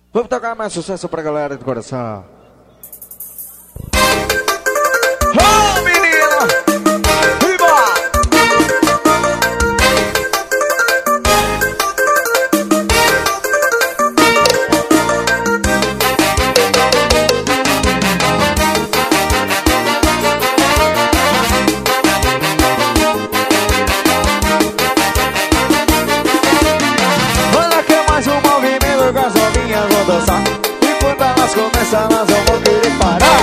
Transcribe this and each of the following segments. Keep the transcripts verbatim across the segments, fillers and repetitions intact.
Vamos tocar mais sucesso pra galera do coração. Oh, menino! Viva! Olha que é mais um movimento com as novinhas vão dançar. E quando elas começam, elas não vão querer parar.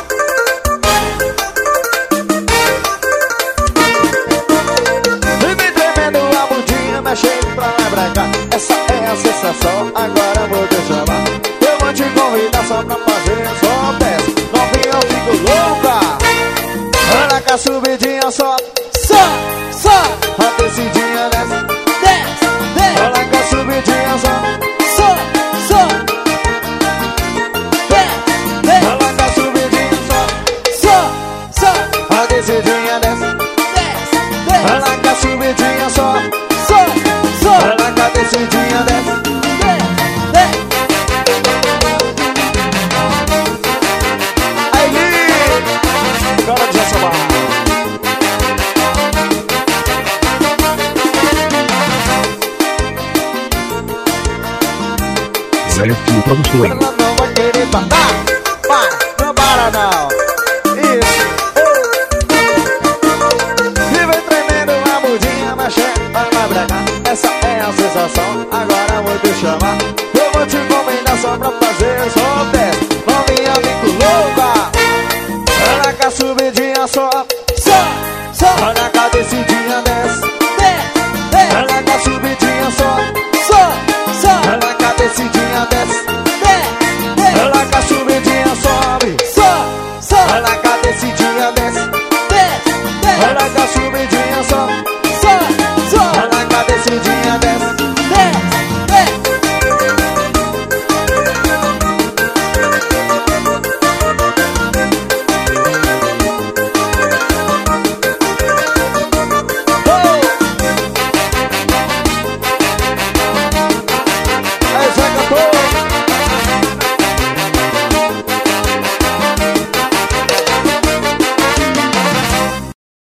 E vem tremendo a bundinha, mexendo pra lá e pra cá. Essa é a sensação, agora eu vou te chamar. Eu vou te convidar só pra fazer só dez. Novinha, eu fico louca. Olha com a subidinha só, só, só. A descidinha desce, desce, desce. Olha com a subidinha só, só, só. Desce, desce. Olha com a subidinha só, só, só. A descidinha desce, desce, desce. Olha com a subidinha só, só, só. Olha com a descidinha desce, desce, desce. Aí, agora já se vai. Velho Fio Produções. Ela não vai querer parar, vai, não para não. Isso, oh. E vem tremendo a bundinha, mexendo, vai lá pra cá. Essa é a sensação, agora eu vou te chamar. Eu vou te convidar só pra fazer só dez. Novinha, fico louca. Olha com a subidinha só, só, só. Olha com a descidinha desce, desce, desce. Olha com a subidinha só, só, só. Olha com a descidinha desce,